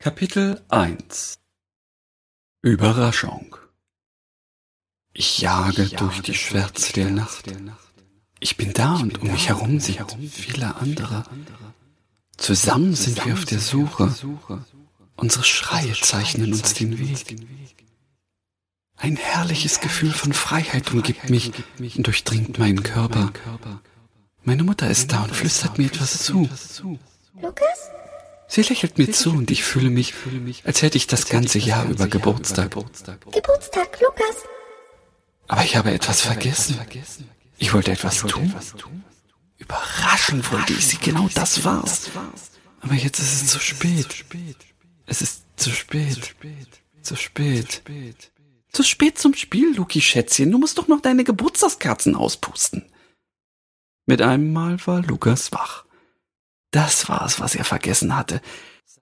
Kapitel 1 Überraschung. Ich jage durch die Schwärze der Nacht. Ich bin da und um mich herum sind viele andere. Zusammen sind wir auf der Suche. Unsere Schreie zeichnen uns den Weg. Ein herrliches Gefühl von Freiheit umgibt mich und durchdringt meinen Körper. Meine Mutter ist da und flüstert mir etwas zu. Lukas? Sie lächelt mir zu und ich fühle mich, als hätte ich das ganze Jahr über Geburtstag. Geburtstag, Lukas. Aber ich habe etwas vergessen. Ich wollte etwas tun. Überraschen wollte ich sie, genau das war's. Aber jetzt ist es zu spät. Es ist zu spät. Zu spät. Zu spät zum Spiel, Luki Schätzchen. Du musst doch noch deine Geburtstagskerzen auspusten. Mit einem Mal war Lukas wach. Das war es, was er vergessen hatte.